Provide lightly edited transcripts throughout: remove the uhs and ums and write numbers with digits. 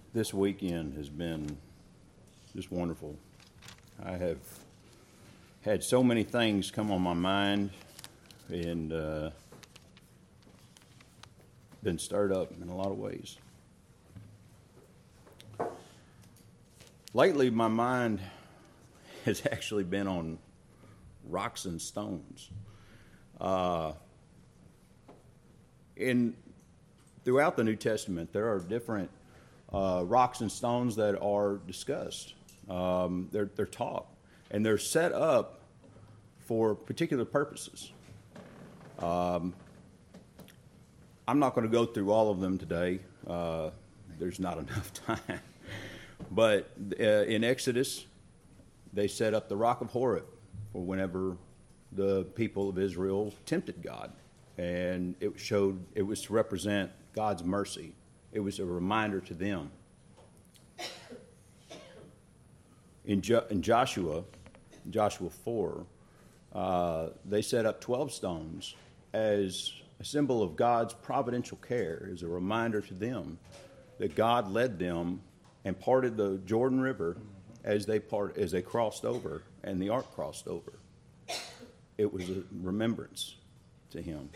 This weekend has been just wonderful. I have had so many things come on my mind and been stirred up in a lot of ways. Lately, my mind has actually been on rocks and stones. Throughout the New Testament, there are different rocks and stones that are discussed. They're taught, and they're set up for particular purposes. I'm not going to go through all of them today. There's not enough time. But in Exodus, they set up the rock of Horeb for whenever the people of Israel tempted God. And it was to represent God's mercy. It was a reminder to them. In Joshua 4, they set up 12 stones as a symbol of God's providential care, as a reminder to them that God led them and parted the Jordan River as they crossed over, and the ark crossed over. It was a remembrance to him.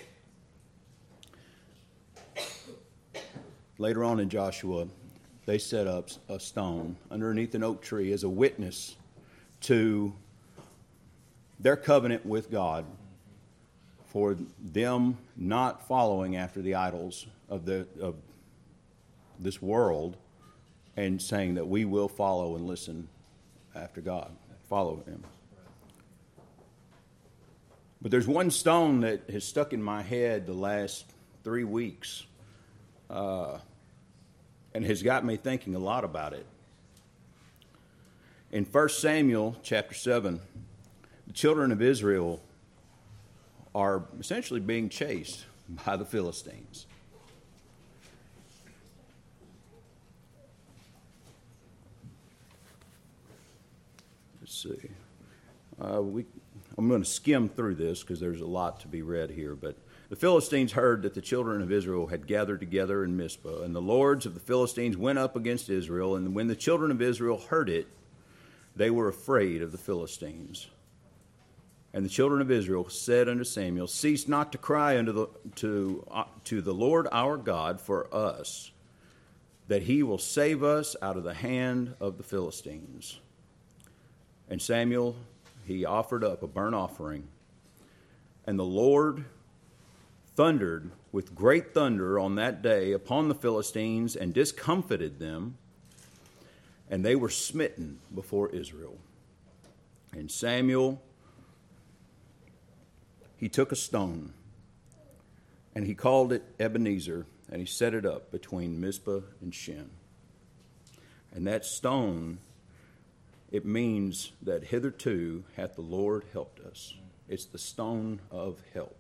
Later on in Joshua, they set up a stone underneath an oak tree as a witness to their covenant with God for them not following after the idols of this world, and saying that we will follow and listen after God, follow him. But there's one stone that has stuck in my head the last 3 weeks, and has got me thinking a lot about it. In 1 Samuel chapter 7, the children of Israel are essentially being chased by the Philistines. Let's see. I'm going to skim through this because there's a lot to be read here, but the Philistines heard that the children of Israel had gathered together in Mizpah, and the lords of the Philistines went up against Israel, and when the children of Israel heard it, they were afraid of the Philistines. And the children of Israel said unto Samuel, Cease not to cry to the Lord our God for us, that he will save us out of the hand of the Philistines. And Samuel, he offered up a burnt offering, and the Lord thundered with great thunder on that day upon the Philistines and discomfited them, and they were smitten before Israel. And Samuel, he took a stone, and he called it Ebenezer, and he set it up between Mizpah and Shen. And that stone, it means that hitherto hath the Lord helped us. It's the stone of help.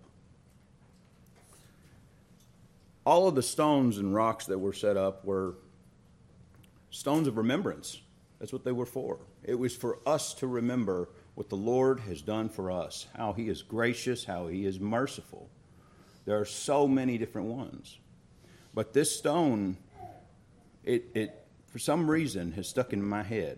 All of the stones and rocks that were set up were stones of remembrance. That's what they were for. It was for us to remember what the Lord has done for us, how he is gracious, how he is merciful. There are so many different ones. But this stone, it for some reason has stuck in my head.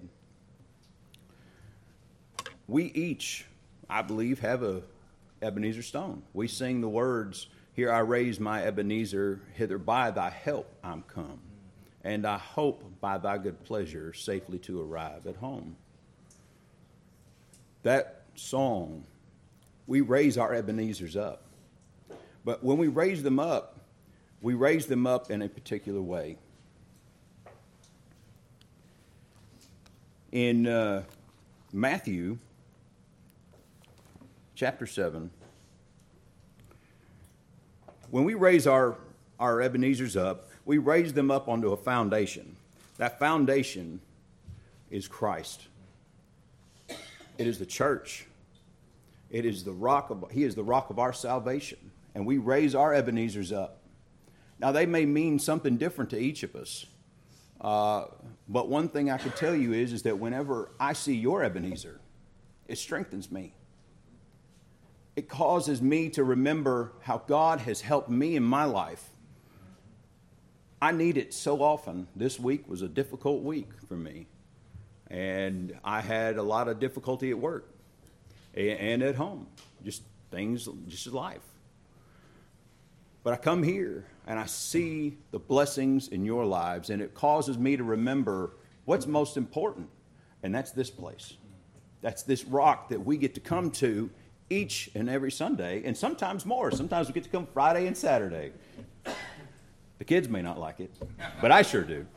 We each, I believe, have a Ebenezer stone. We sing the words, Here I raise my Ebenezer, hither by thy help I'm come, and I hope by thy good pleasure safely to arrive at home. That song, we raise our Ebenezers up. But when we raise them up in a particular way. In Matthew chapter 7, when we raise our Ebenezers up, we raise them up onto a foundation. That foundation is Christ. It is the church. It is He is the rock of our salvation. And we raise our Ebenezers up. Now, they may mean something different to each of us. But one thing I can tell you is that whenever I see your Ebenezer, it strengthens me. It causes me to remember how God has helped me in my life. I need it so often. This week was a difficult week for me. And I had a lot of difficulty at work and at home. Just things, just life. But I come here and I see the blessings in your lives, and it causes me to remember what's most important, and that's this place. That's this rock that we get to come to each and every Sunday, and sometimes more. Sometimes we get to come Friday and Saturday. The kids may not like it, but I sure do.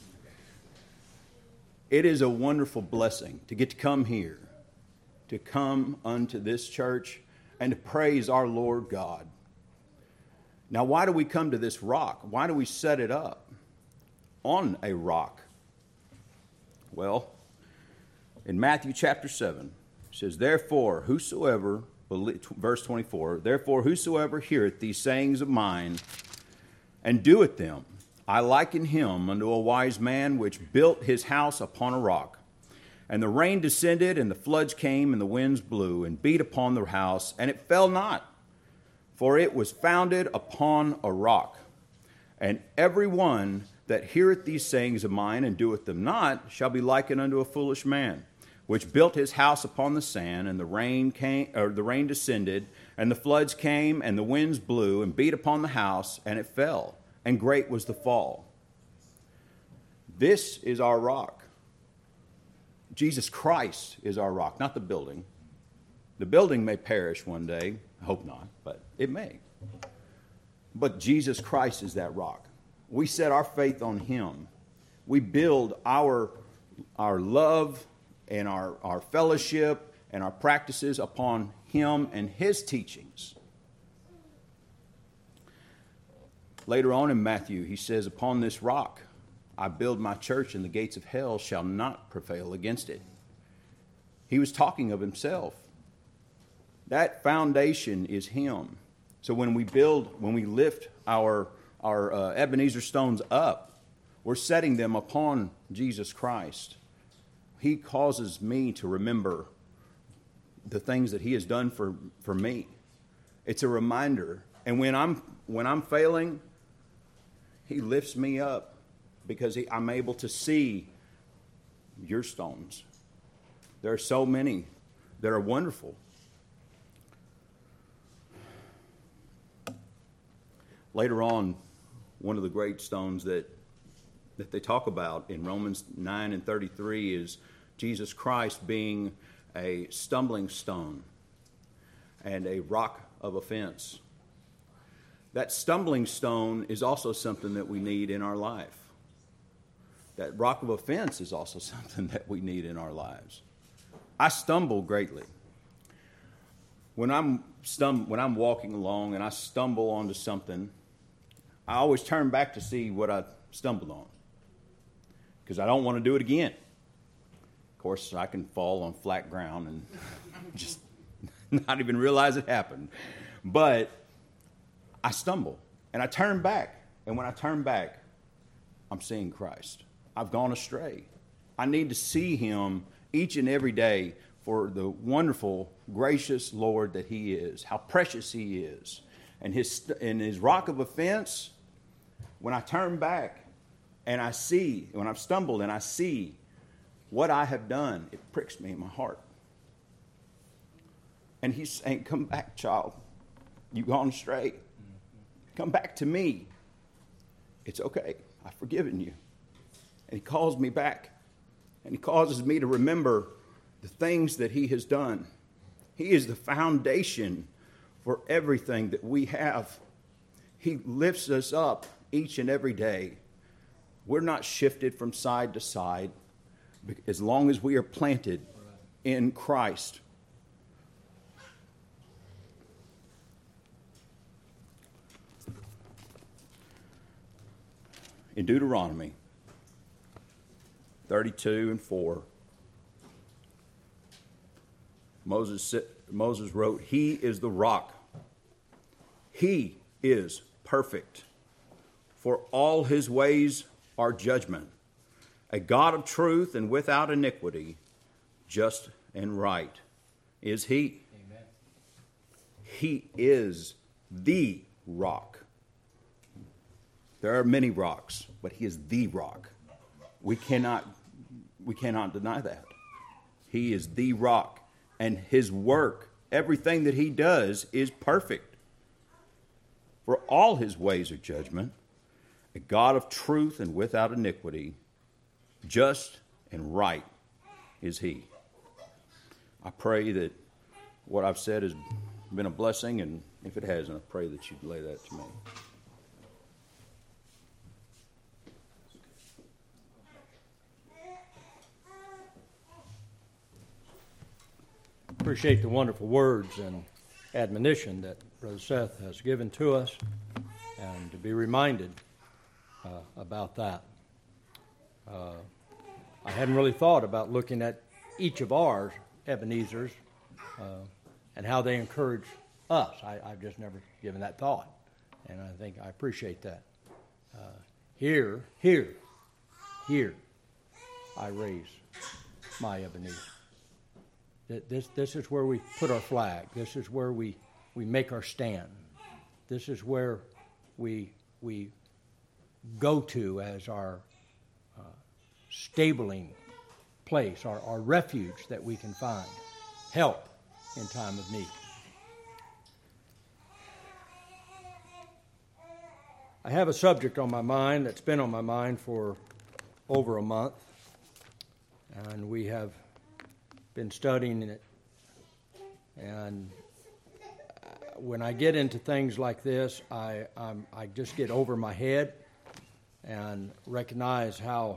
It is a wonderful blessing to get to come here, to come unto this church, and to praise our Lord God. Now, why do we come to this rock? Why do we set it up on a rock? Well, in Matthew chapter 7, it says, therefore, whosoever, verse 24, therefore, whosoever heareth these sayings of mine and doeth them, I liken him unto a wise man which built his house upon a rock. And the rain descended, and the floods came, and the winds blew, and beat upon the house, and it fell not, for it was founded upon a rock. And every one that heareth these sayings of mine and doeth them not shall be likened unto a foolish man, which built his house upon the sand, and the rain descended, and the floods came, and the winds blew, and beat upon the house, and it fell, and great was the fall. This is our rock. Jesus Christ is our rock, not the building. The building may perish one day. I hope not, but it may. But Jesus Christ is that rock. We set our faith on him. We build our love and our fellowship and our practices upon him and his teachings. Later on in Matthew, he says, upon this rock I build my church, and the gates of hell shall not prevail against it. He was talking of himself. That foundation is him. So when we lift our Ebenezer stones up, we're setting them upon Jesus Christ. He causes me to remember the things that he has done for me. It's a reminder. And when I'm failing, he lifts me up because I'm able to see your stones. There are so many that are wonderful. Later on, one of the great stones that they talk about in Romans 9 and 33 is Jesus Christ being a stumbling stone and a rock of offense. That stumbling stone is also something that we need in our life. That rock of offense is also something that we need in our lives. I stumble greatly. When I'm walking along and I stumble onto something, I always turn back to see what I stumbled on, because I don't want to do it again. Of course, I can fall on flat ground and just not even realize it happened. But I stumble, and I turn back. And when I turn back, I'm seeing Christ. I've gone astray. I need to see him each and every day for the wonderful, gracious Lord that he is, how precious he is. And his rock of offense, when I turn back and I see, when I've stumbled and I see what I have done, it pricks me in my heart. And he's saying, come back, child. You've gone astray. Come back to me. It's okay. I've forgiven you. And he calls me back. And he causes me to remember the things that he has done. He is the foundation for everything that we have. He lifts us up each and every day. We're not shifted from side to side as long as we are planted in Christ. In Deuteronomy 32:4, Moses wrote, he is the rock. He is perfect. For all his ways are judgment. A God of truth and without iniquity, just and right is he. Amen. He is the rock. There are many rocks, but he is the rock. We cannot deny that. He is the rock, and his work, everything that he does, is perfect. For all his ways are judgment, a God of truth and without iniquity, just and right is he. I pray that what I've said has been a blessing, and if it hasn't, I pray that you'd lay that to me. Appreciate the wonderful words and admonition that Brother Seth has given to us, and to be reminded about that. I hadn't really thought about looking at each of our Ebenezer's and how they encourage us. I've just never given that thought, and I think I appreciate that. Here, I raise my Ebenezer. This is where we put our flag. This is where we make our stand. This is where we go to as our stabling place, our refuge that we can find help in time of need. I have a subject on my mind that's been on my mind for over a month, and we have been studying it. And when I get into things like this, I just get over my head and recognize how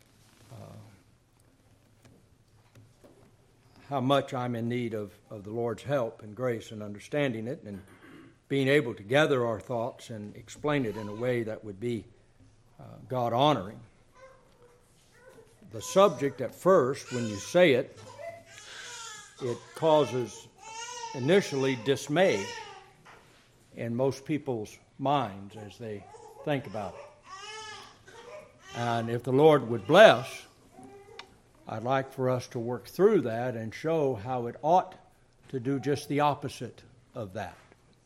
much I'm in need of the Lord's help and grace in understanding it and being able to gather our thoughts and explain it in a way that would be God-honoring. The subject at first, when you say it, it causes initially dismay in most people's minds as they think about it. And if the Lord would bless, I'd like for us to work through that and show how it ought to do just the opposite of that.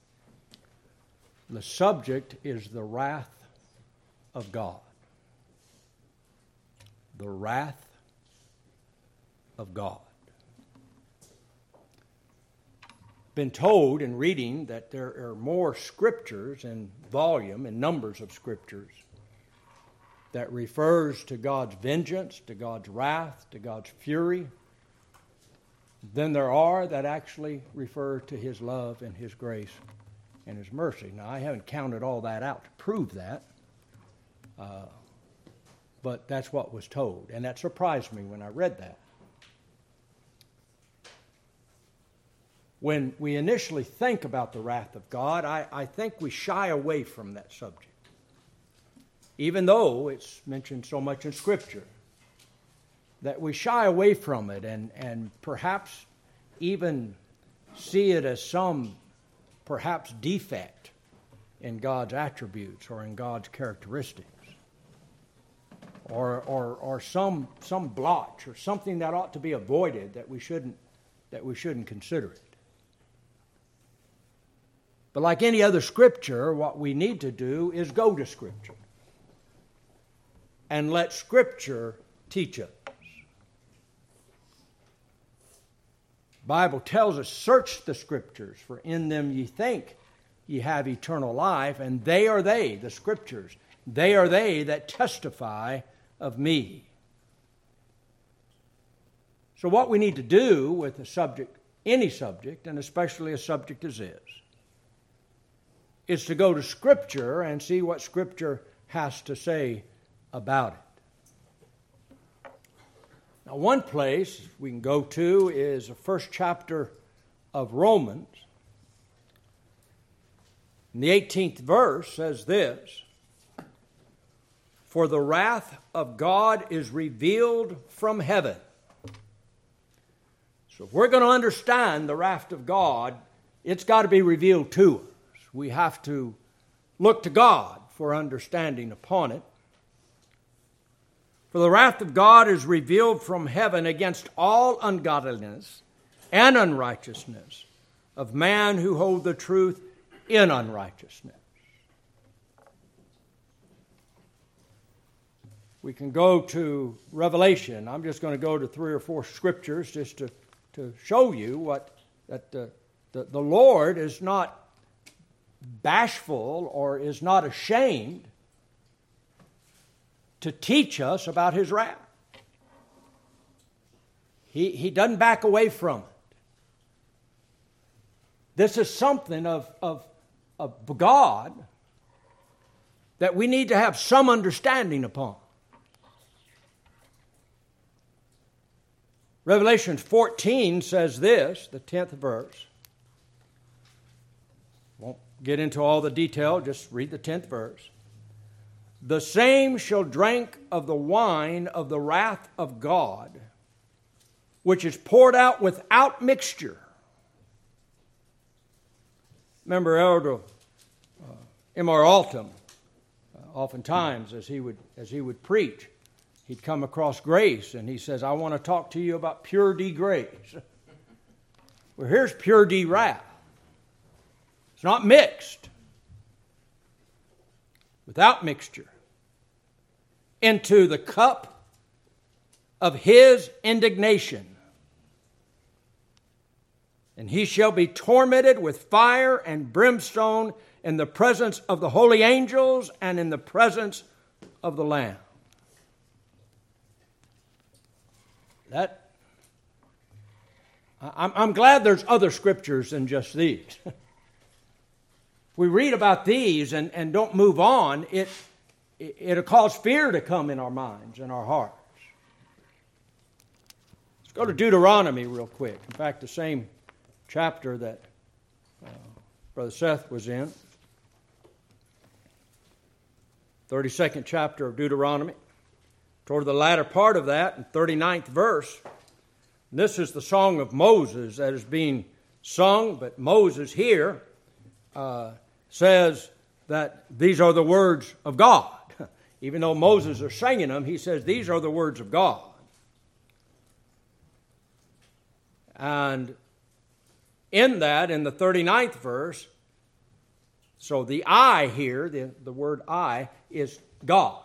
The subject is the wrath of God. The wrath of God. Been told in reading that there are more scriptures in volume and numbers of scriptures that refers to God's vengeance, to God's wrath, to God's fury, than there are that actually refer to his love and his grace and his mercy. Now, I haven't counted all that out to prove that, but that's what was told, and that surprised me when I read that. When we initially think about the wrath of God, I think we shy away from that subject, even though it's mentioned so much in Scripture, that we shy away from it and perhaps even see it as some perhaps defect in God's attributes or in God's characteristics, or some blotch or something that ought to be avoided that we shouldn't consider it. But like any other Scripture, what we need to do is go to Scripture and let Scripture teach us. The Bible tells us, search the Scriptures, for in them ye think ye have eternal life, and they are they, the Scriptures, they are they that testify of me. So what we need to do with a subject, any subject, and especially a subject as this, is to go to Scripture and see what Scripture has to say about it. Now, one place we can go to is the first chapter of Romans. And the 18th verse says this: "For the wrath of God is revealed from heaven." So if we're going to understand the wrath of God, it's got to be revealed to us. We have to look to God for understanding upon it. "For the wrath of God is revealed from heaven against all ungodliness and unrighteousness of man who hold the truth in unrighteousness." We can go to Revelation. I'm just going to go to 3 or 4 scriptures just to show you that the Lord is not bashful or is not ashamed to teach us about His wrath. He doesn't back away from it. This is something of God that we need to have some understanding upon. Revelation 14 says this, the 10th verse. Won't get into all the detail, just read the 10th verse. The same shall drink of the wine of the wrath of God, which is poured out without mixture. Remember Elder M.R. Altum, oftentimes as he would preach, he'd come across grace, and he says, I want to talk to you about pure D grace. Well, here's pure D wrath. It's not mixed. Without mixture. Into the cup of His indignation. And he shall be tormented with fire and brimstone in the presence of the holy angels and in the presence of the Lamb. I'm glad there's other scriptures than just these. If we read about these and don't move on, it'll cause fear to come in our minds and our hearts. Let's go to Deuteronomy real quick. In fact, the same chapter that Brother Seth was in. 32nd chapter of Deuteronomy. Toward the latter part of that, in 39th verse, this is the song of Moses that is being sung, but Moses here says that these are the words of God. Even though Moses is singing them, he says these are the words of God. And in that, in the 39th verse, so the I here, the word I, is God.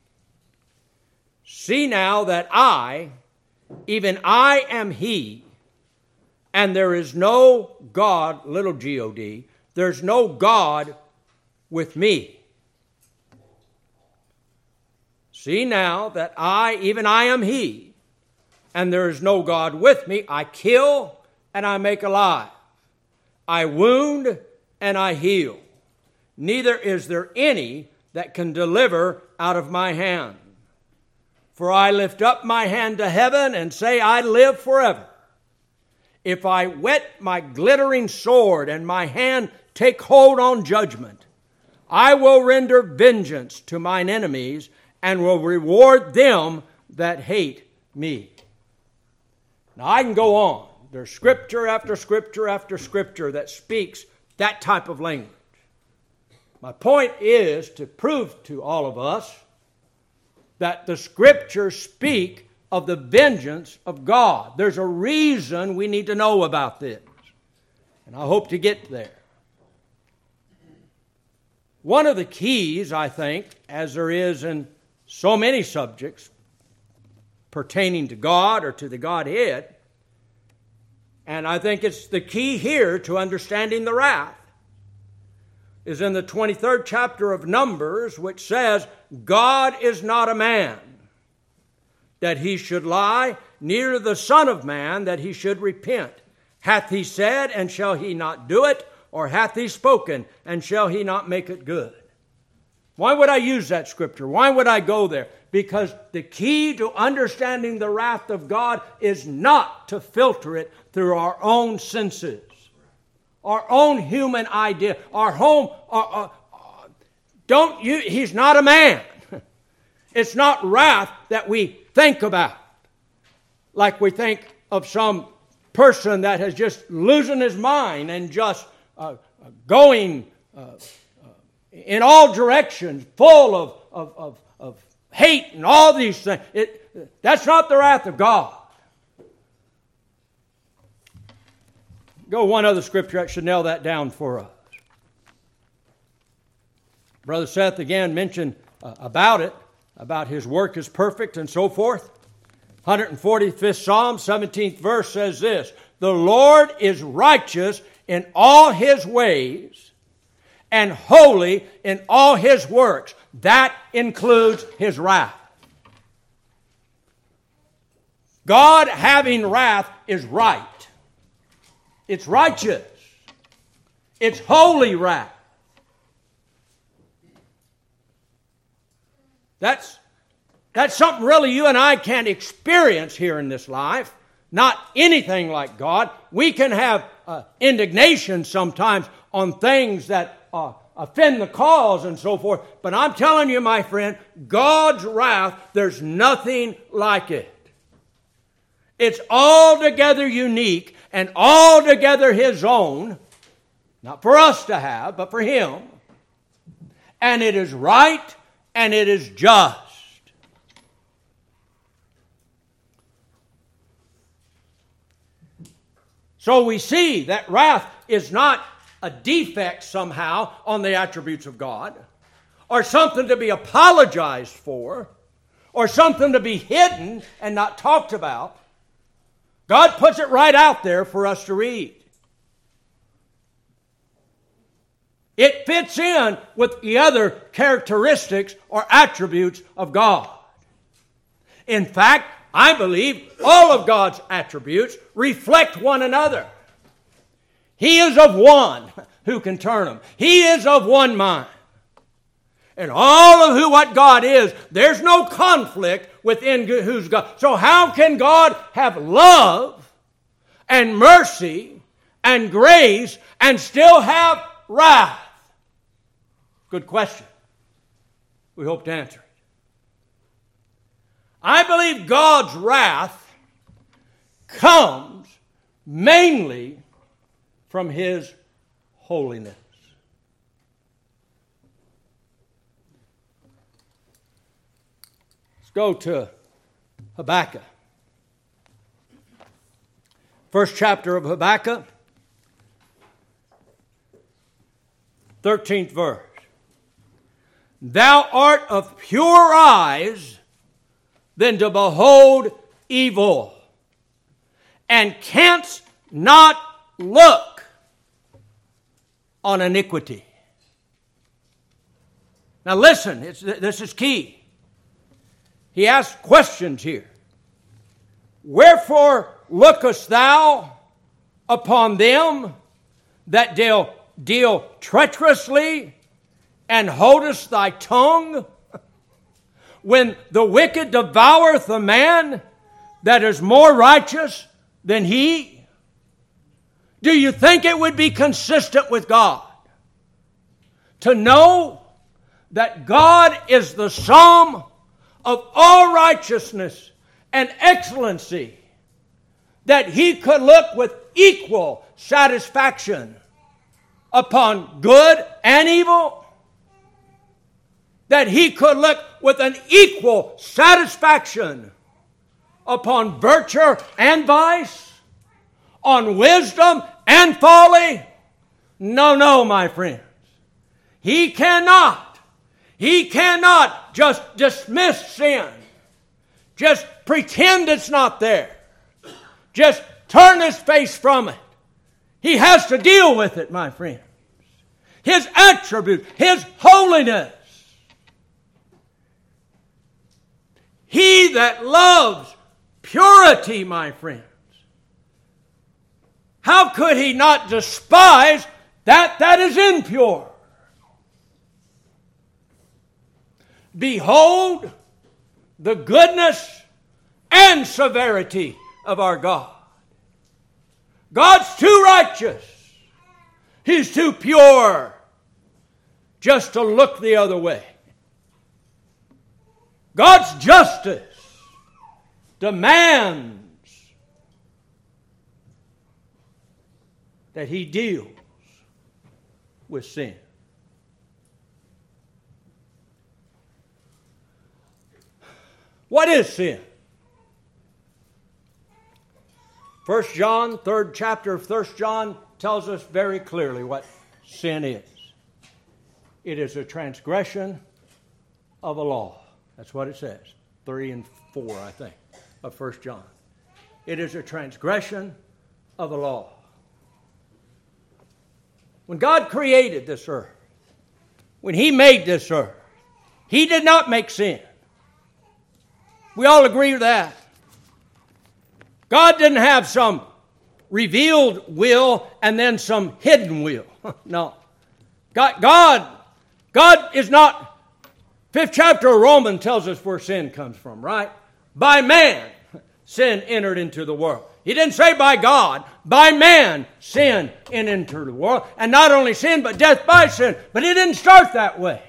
See now that I, even I am He, and there is no God, little G-O-D, there's no God with me. See now that I, even I am He, and there is no God with me. I kill and I make alive. I wound and I heal. Neither is there any that can deliver out of my hand. For I lift up my hand to heaven and say, I live forever. If I whet my glittering sword and my hand take hold on judgment, I will render vengeance to mine enemies and will reward them that hate me. Now I can go on. There's scripture after scripture after scripture that speaks that type of language. My point is to prove to all of us that the scriptures speak of the vengeance of God. There's a reason we need to know about this. And I hope to get there. One of the keys, I think, as there is in so many subjects pertaining to God or to the Godhead, and I think it's the key here to understanding the wrath, is in the 23rd chapter of Numbers, which says, God is not a man, that he should lie, neither the Son of Man, that he should repent. Hath he said, and shall he not do it? Or hath he spoken, and shall he not make it good? Why would I use that scripture? Why would I go there? Because the key to understanding the wrath of God is not to filter it through our own senses, our own human idea, our home. He's not a man. It's not wrath that we think about, like we think of some person that has just losing his mind and just going in all directions, full of hate and all these things. That's not the wrath of God. Go one other scripture that should nail that down for us. Brother Seth again mentioned about it. about His work is perfect and so forth. 145th Psalm, 17th verse says this, "The Lord is righteous in all His ways and holy in all His works." That includes His wrath. God having wrath is right. It's righteous. It's holy wrath. That's something really you and I can't experience here in this life. Not anything like God. We can have indignation sometimes on things that offend the cause and so forth. But I'm telling you, my friend, God's wrath, there's nothing like it. It's altogether unique and altogether His own. Not for us to have, but for Him. And it is right and it is just. So we see that wrath is not a defect somehow on the attributes of God, or something to be apologized for, or something to be hidden and not talked about. God puts it right out there for us to read. It fits in with the other characteristics or attributes of God. In fact, I believe all of God's attributes reflect one another. He is of one. Who can turn them? He is of one mind. And all of what God is, there's no conflict within who's God. So how can God have love and mercy and grace and still have wrath? Good question. We hope to answer it. I believe God's wrath comes mainly from His holiness. Let's go to Habakkuk. First chapter of Habakkuk, 13th verse. "Thou art of pure eyes than to behold evil, and canst not look on iniquity." Now listen, this is key. He asks questions here. "Wherefore lookest thou upon them that deal treacherously, and holdest thy tongue? When the wicked devoureth a man that is more righteous than he?" Do you think it would be consistent with God to know that God is the sum of all righteousness and excellency, that He could look with equal satisfaction upon good and evil? That He could look with an equal satisfaction upon virtue and vice, on wisdom and folly? No, my friends. He cannot just dismiss sin. Just pretend it's not there. Just turn His face from it. He has to deal with it, my friends. His attribute, His holiness. He that loves purity, my friends, how could he not despise that is impure? Behold the goodness and severity of our God. God's too righteous. He's too pure just to look the other way. God's justice demands that He deals with sin. What is sin? 1 John, 3rd chapter of 1 John tells us very clearly what sin is. It is a transgression of a law. That's what it says. 3 and 4, I think, of 1 John. It is a transgression of the law. When God created this earth, when He made this earth, He did not make sin. We all agree with that. God didn't have some revealed will and then some hidden will. No. God is not, 5th chapter of Romans tells us where sin comes from, right? By man, sin entered into the world. He didn't say by God. By man, sin entered the world. And not only sin, but death by sin. But it didn't start that way.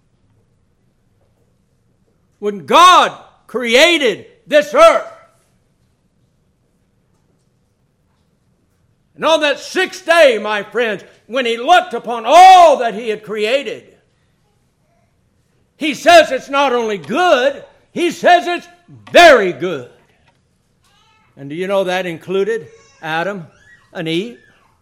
When God created this earth, and on that 6th day, my friends, when He looked upon all that He had created, He says it's not only good, He says it's very good. And do you know that included Adam and Eve?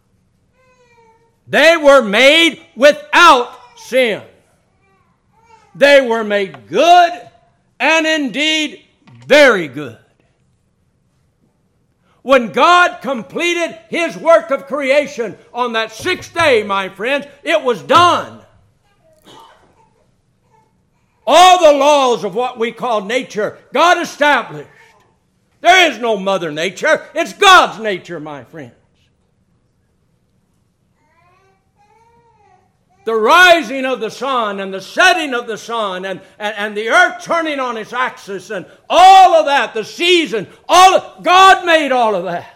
They were made without sin. They were made good and indeed very good. When God completed His work of creation on that 6th day, my friends, it was done. All the laws of what we call nature, God established. There is no Mother Nature. It's God's nature, my friends. The rising of the sun and the setting of the sun and the earth turning on its axis and all of that, the season, God made all of that.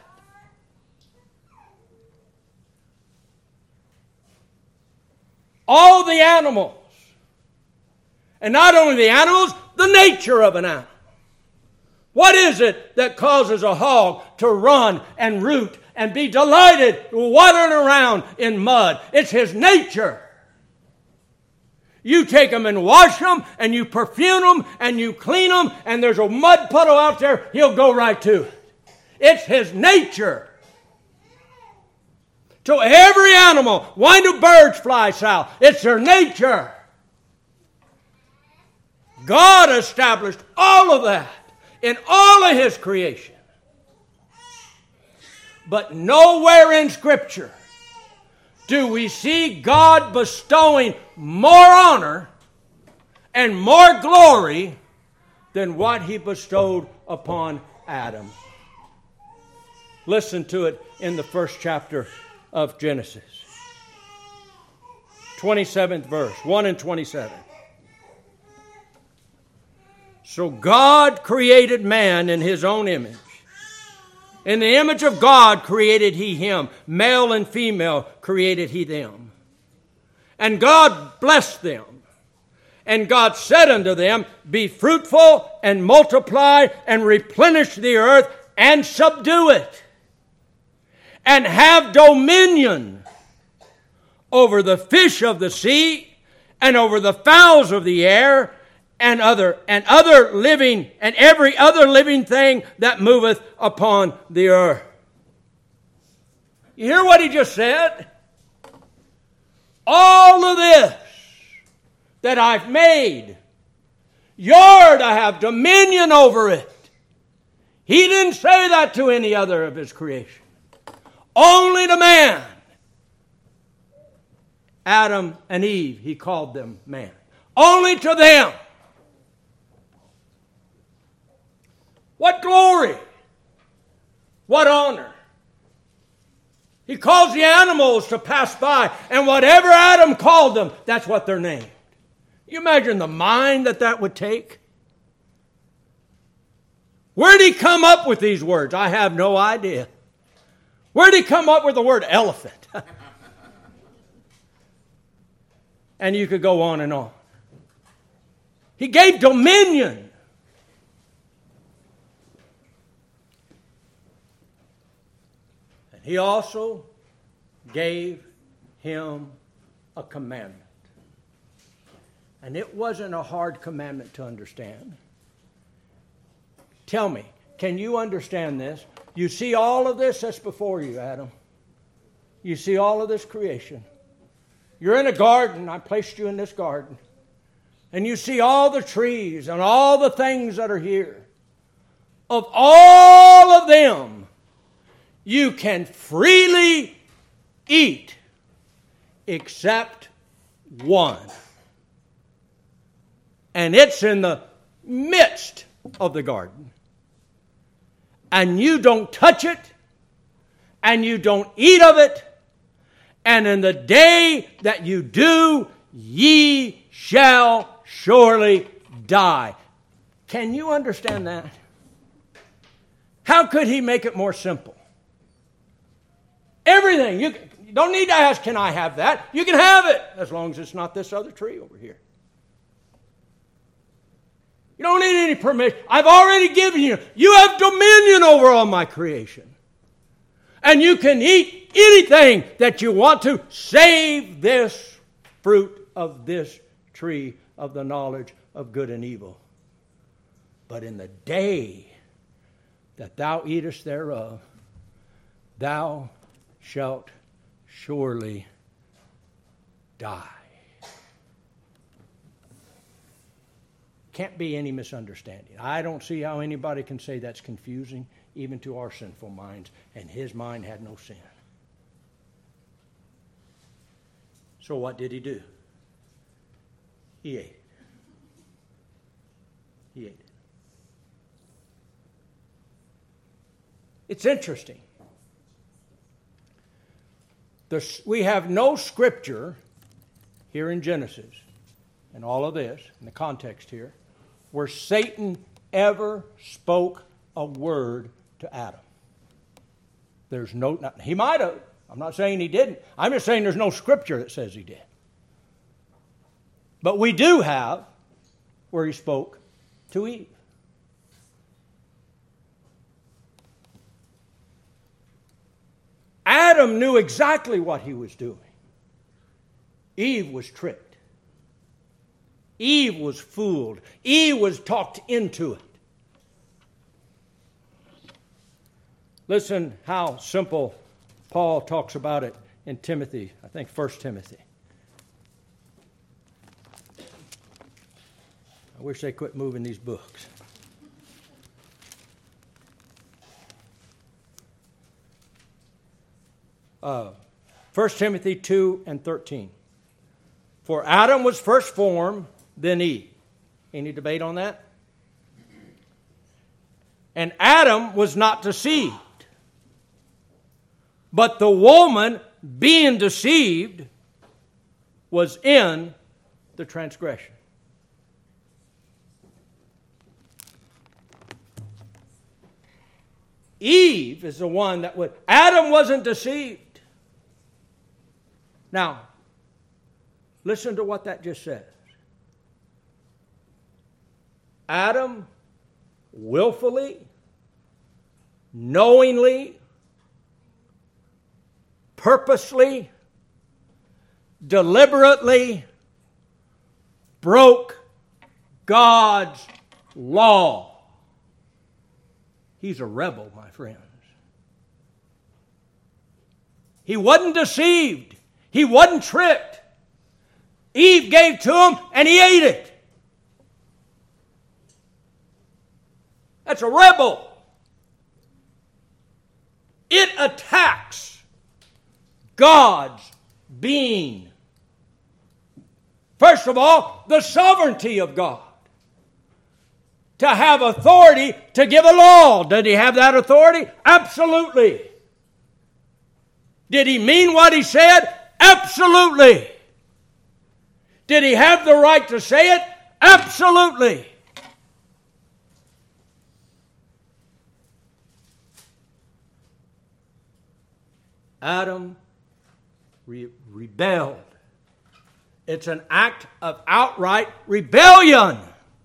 All the animals. And not only the animals, the nature of an animal. What is it that causes a hog to run and root and be delighted wandering around in mud? It's his nature. You take them and wash them and you perfume them and you clean them and there's a mud puddle out there, he'll go right to it. It's his nature. To every animal, why do birds fly south? It's their nature. God established all of that in all of His creation. But nowhere in Scripture do we see God bestowing more honor and more glory than what He bestowed upon Adam. Listen to it in the 1st chapter of Genesis. 27th verse, 1 and 27. So God created man in His own image. In the image of God created He him. Male and female created He them. And God blessed them. And God said unto them, be fruitful and multiply and replenish the earth and subdue it. And have dominion over the fish of the sea and over the fowls of the air and other living and every other living thing that moveth upon the earth. You hear what He just said? All of this that I've made, you're to have dominion over it. He didn't say that to any other of His creation. Only to man. Adam and Eve, He called them man. Only to them. What glory! What honor! He calls the animals to pass by, and whatever Adam called them, that's what they're named. You imagine the mind that would take? Where did He come up with these words? I have no idea. Where did He come up with the word elephant? And you could go on and on. He gave dominion. He also gave him a commandment. And it wasn't a hard commandment to understand. Tell me, can you understand this? You see all of this that's before you, Adam. You see all of this creation. You're in a garden. I placed you in this garden. and you see all the trees and all the things that are here, of all of them, you can freely eat except one. And it's in the midst of the garden. And you don't touch it, and you don't eat of it, and in the day that you do, ye shall surely die. Can you understand that? How could he make it more simple? Everything. You don't need to ask, can I have that? You can have it, as long as it's not this other tree over here. You don't need any permission. I've already given you. You have dominion over all my creation. And you can eat anything that you want to, save this fruit of this tree of the knowledge of good and evil. But in the day that thou eatest thereof, thou shalt surely die. Can't be any misunderstanding. I don't see how anybody can say that's confusing, even to our sinful minds, and his mind had no sin. So what did he do? He ate it. He ate it. It's interesting. We have no scripture here in Genesis, and all of this, in the context here, where Satan ever spoke a word to Adam. There's no, he might have. I'm not saying he didn't. I'm just saying there's no scripture that says he did. But we do have where he spoke to Eve. Adam knew exactly what he was doing. Eve was tricked. Eve was fooled. Eve was talked into it. Listen how simple Paul talks about it in Timothy, I think 1 Timothy. I wish they quit moving these books. Uh, 1 Timothy 2 and 13. For Adam was first formed, then Eve. Any debate on that? And Adam was not deceived. But the woman, being deceived, was in the transgression. Eve is the one that would. Adam wasn't deceived. Now, listen to what that just says. Adam willfully, knowingly, purposely, deliberately broke God's law. He's a rebel, my friends. He wasn't deceived. He wasn't tricked. Eve gave to him and he ate it. That's a rebel. It attacks God's being. First of all, the sovereignty of God. To have authority to give a law. Did he have that authority? Absolutely. Did he mean what he said? Absolutely. Did he have the right to say it? Absolutely. Adam rebelled. It's an act of outright rebellion.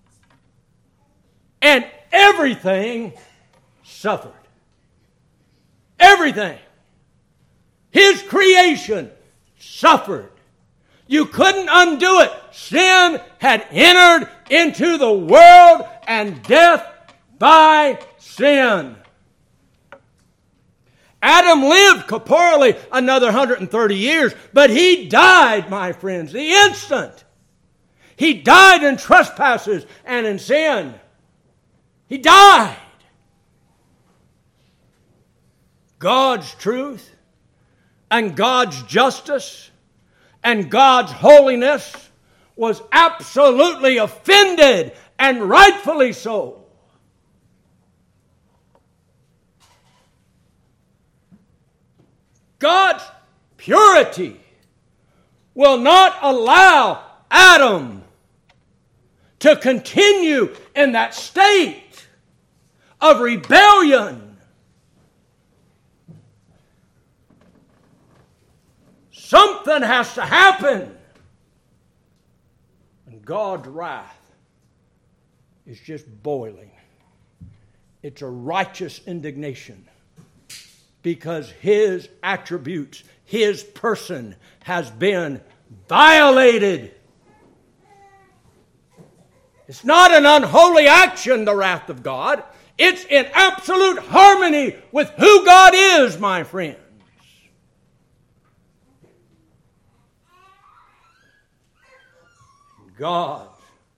And everything suffered. Everything. His creation suffered. You couldn't undo it. Sin had entered into the world, and death by sin. Adam lived corporally another 130 years, but he died, my friends, the instant He died in trespasses and in sin. He died. God's truth and God's justice and God's holiness was absolutely offended, and rightfully so. God's purity will not allow Adam to continue in that state of rebellion. Something has to happen. And God's wrath is just boiling. It's a righteous indignation because His attributes, His person has been violated. It's not an unholy action, the wrath of God. It's in absolute harmony with who God is, my friends. God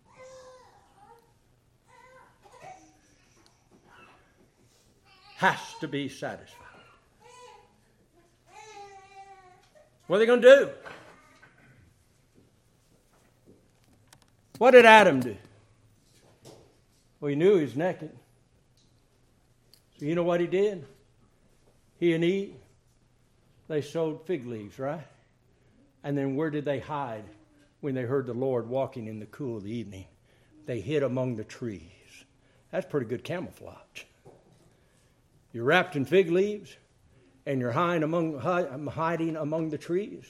has to be satisfied. What are they going to do? What did Adam do? Well, he knew he was naked. So you know what he did? He and Eve, they sewed fig leaves, right? And then where did they hide when they heard the Lord walking in the cool of the evening? They hid among the trees. That's pretty good camouflage. You're wrapped in fig leaves, and you're hiding among the trees.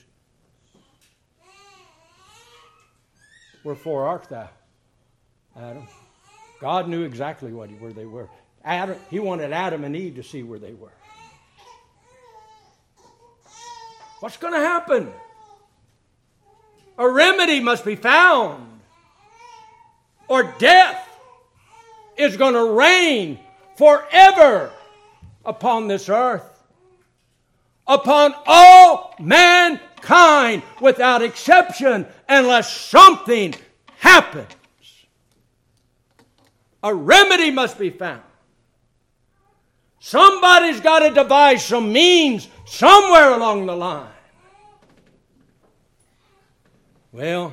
Wherefore art thou, Adam? God knew exactly where they were. He wanted Adam and Eve to see where they were. What's going to happen? A remedy must be found, or death is going to reign forever upon this earth, upon all mankind without exception, unless something happens. A remedy must be found. Somebody's got to devise some means somewhere along the line. Well,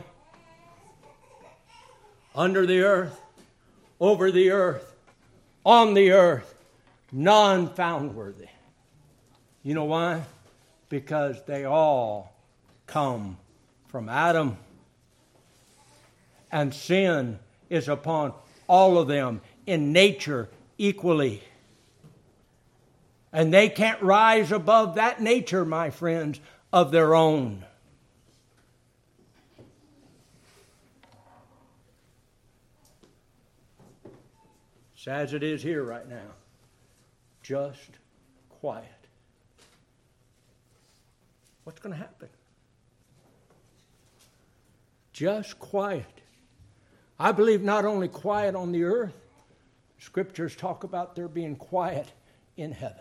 under the earth, over the earth, on the earth, none found worthy. You know why? Because they all come from Adam. And sin is upon all of them in nature equally. And they can't rise above that nature, my friends, of their own. It's as it is here right now. Just quiet. What's going to happen? Just quiet. I believe not only quiet on the earth, Scriptures talk about there being quiet in heaven.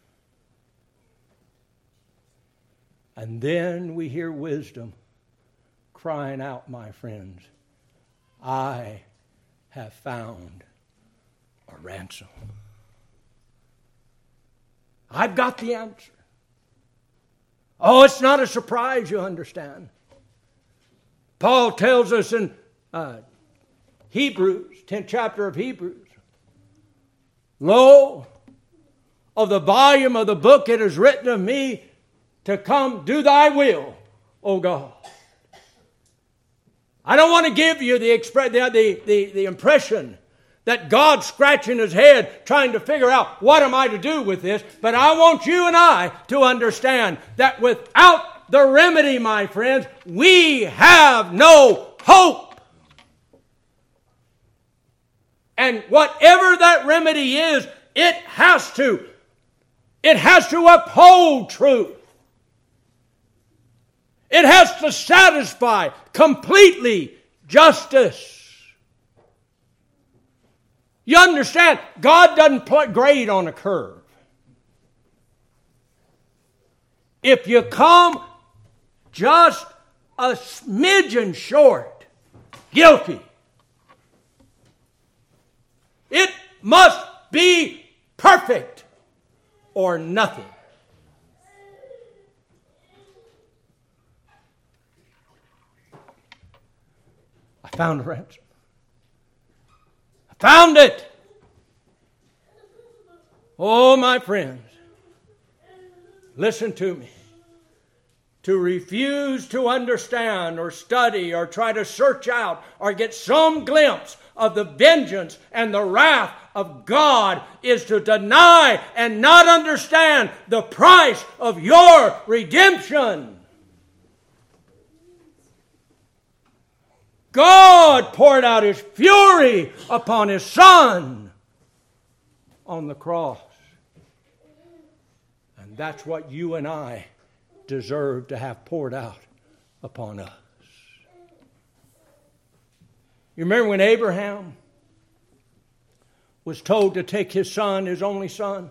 And then we hear wisdom crying out, my friends, I have found a ransom. I've got the answer. Oh, it's not a surprise, you understand. Paul tells us in Hebrews, 10th chapter of Hebrews, lo, of the volume of the book it is written of me to come do thy will, O God. I don't want to give you the impression that God's scratching his head trying to figure out what am I to do with this, but I want you and I to understand that without the remedy, my friends, we have no hope. And whatever that remedy is, it has to uphold truth. It has to satisfy completely justice. You understand, God doesn't put grade on a curve. If you come just a smidgen short, guilty. It must be perfect or nothing. I found a ransom. I found it. Oh, my friends, listen to me. To refuse to understand or study or try to search out or get some glimpse of the vengeance and the wrath of God is to deny and not understand the price of your redemption. God poured out His fury upon His Son on the cross. And that's what you and I deserve to have poured out upon us. You remember when Abraham was told to take his son, his only son,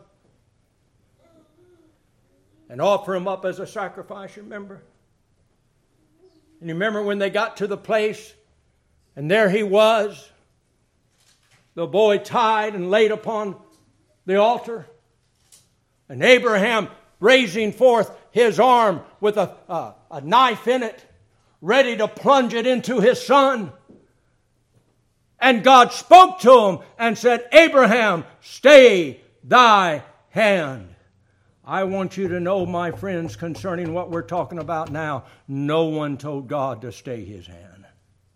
and offer him up as a sacrifice, you remember? And you remember when they got to the place, and there he was, the boy tied and laid upon the altar, and Abraham raising forth his arm with a knife in it, ready to plunge it into his son. And God spoke to him and said, Abraham, stay thy hand. I want you to know, my friends, concerning what we're talking about now, no one told God to stay his hand.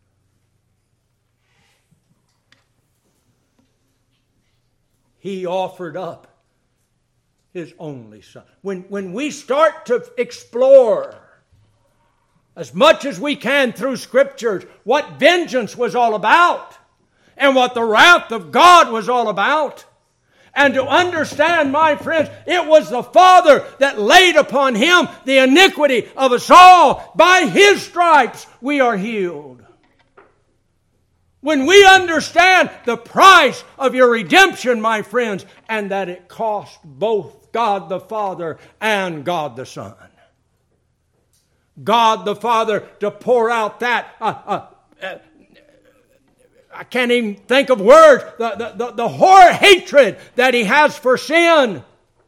He offered up His only Son. When we start to explore as much as we can through Scriptures what vengeance was all about and what the wrath of God was all about, and to understand, my friends, it was the Father that laid upon Him the iniquity of us all. By His stripes we are healed. When we understand the price of your redemption, my friends, and that it cost both God the Father and God the Son. God the Father to pour out that, I can't even think of words, the horror hatred that He has for sin.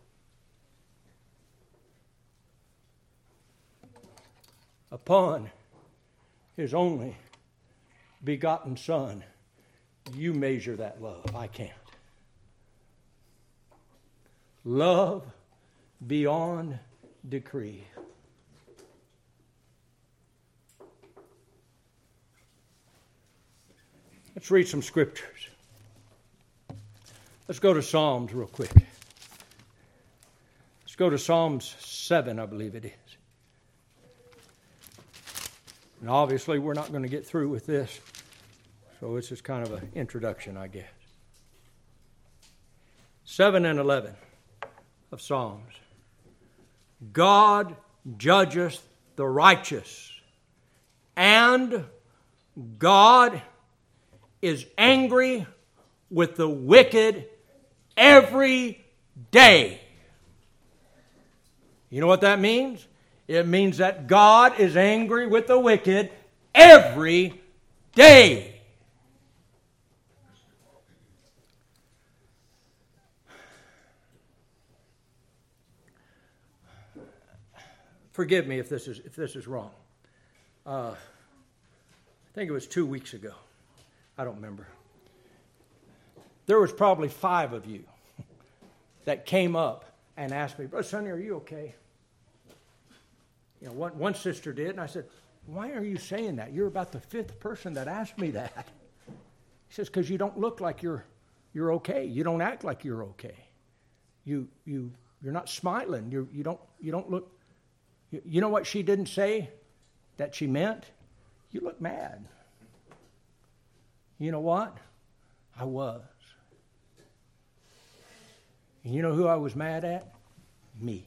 Upon His only begotten Son. You measure that love. I can't. Love beyond decree. Let's read some scriptures. Let's go to Psalms real quick. Let's go to Psalms 7, I believe it is. And obviously we're not going to get through with this, so this is kind of an introduction, I guess. 7 and 11 of Psalms. God judgeth the righteous, and God is angry with the wicked every day. You know what that means? It means that God is angry with the wicked every day. Forgive me if this is wrong. I think it was 2 weeks ago. I don't remember. There was probably 5 of you that came up and asked me, Brother Sonny, are you okay? You know, one sister did, and I said, why are you saying that? You're about the 5th person that asked me that. He says, because you don't look like you're okay. You don't act like you're okay. You're not smiling. You don't look. You know what she didn't say that she meant? You look mad. You know what? I was. And you know who I was mad at? Me.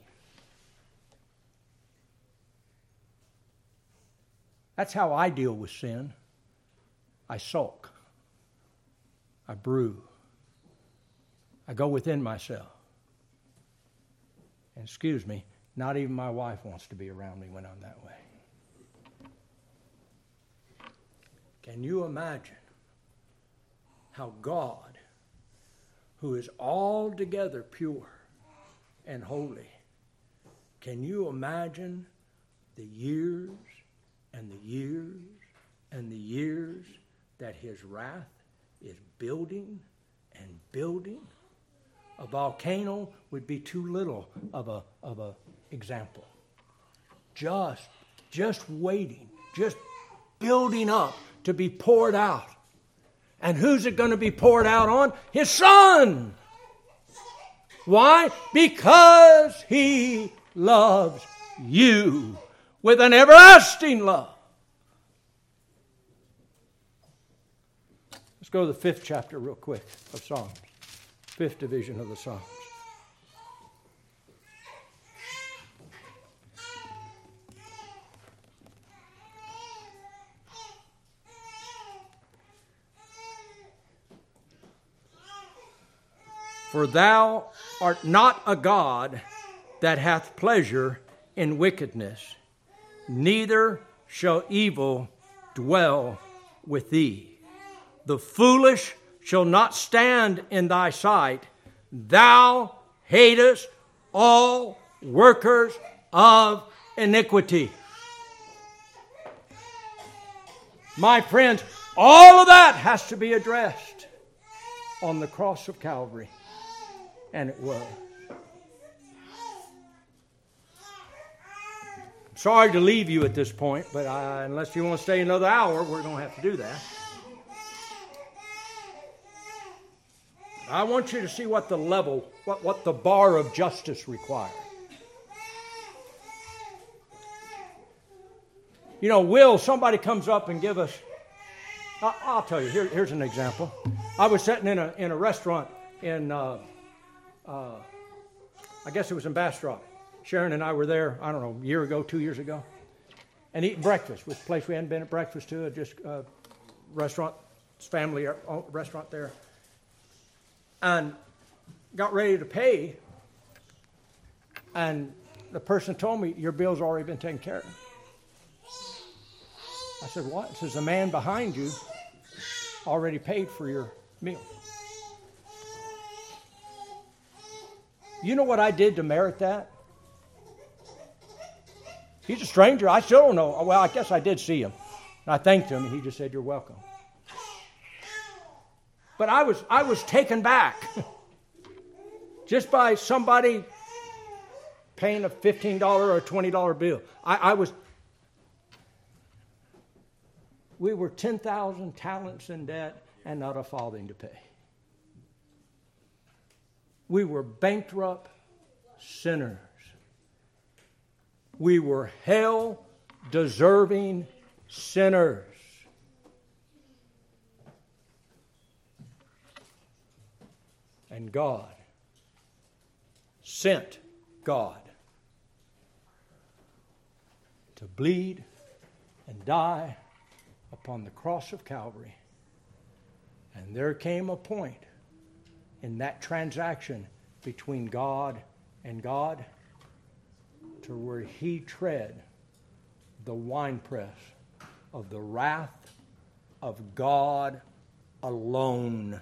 That's how I deal with sin. I sulk. I brew. I go within myself. And excuse me, not even my wife wants to be around me when I'm that way. Can you imagine how God, who is altogether pure and holy, can you imagine the years and the years and the years that his wrath is building and building? A volcano would be too little of a example. Just waiting, just building up to be poured out. And who's it going to be poured out on? His Son. Why? Because he loves you with an everlasting love. Let's go to the 5th chapter real quick of Psalms. 5th division of the Psalms. For thou art not a God that hath pleasure in wickedness, neither shall evil dwell with thee. The foolish shall not stand in thy sight. Thou hatest all workers of iniquity. My friends, all of that has to be addressed on the cross of Calvary. And it was. Sorry to leave you at this point, but unless you want to stay another hour, we're going to have to do that. I want you to see what the level, what the bar of justice requires. You know, somebody comes up and give us, I'll tell you, here's an example. I was sitting in a restaurant in, I guess it was in Bastrop. Sharon and I were there, I don't know, a year ago, 2 years ago, and eating breakfast with a place we hadn't been at breakfast to, just a restaurant, family restaurant there. And got ready to pay, and the person told me, your bill's already been taken care of. I said, what? He says, the man behind you already paid for your meal. You know what I did to merit that? He's a stranger. I still don't know. Well, I guess I did see him. And I thanked him, and he just said, you're welcome. But I was taken back just by somebody paying a $15 or a $20 bill. We were 10,000 talents in debt and not a farthing to pay. We were bankrupt sinners. We were hell-deserving sinners. And God sent God to bleed and die upon the cross of Calvary. And there came a point in that transaction between God and God to where he tread the winepress of the wrath of God alone.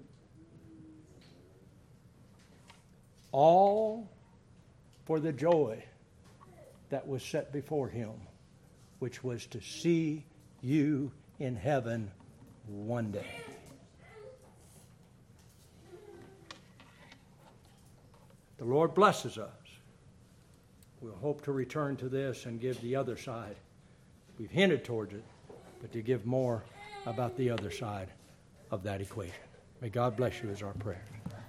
All for the joy that was set before him, which was to see you in heaven one day. The Lord blesses us. We'll hope to return to this and give the other side. We've hinted towards it, but to give more about the other side of that equation. May God bless you is our prayer.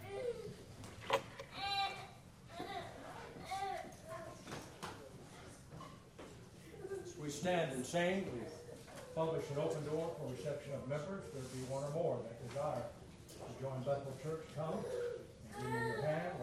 We stand and sing. We publish an open door for reception of members. There will be one or more that desire to join Bethel Church. Come and give me your hand.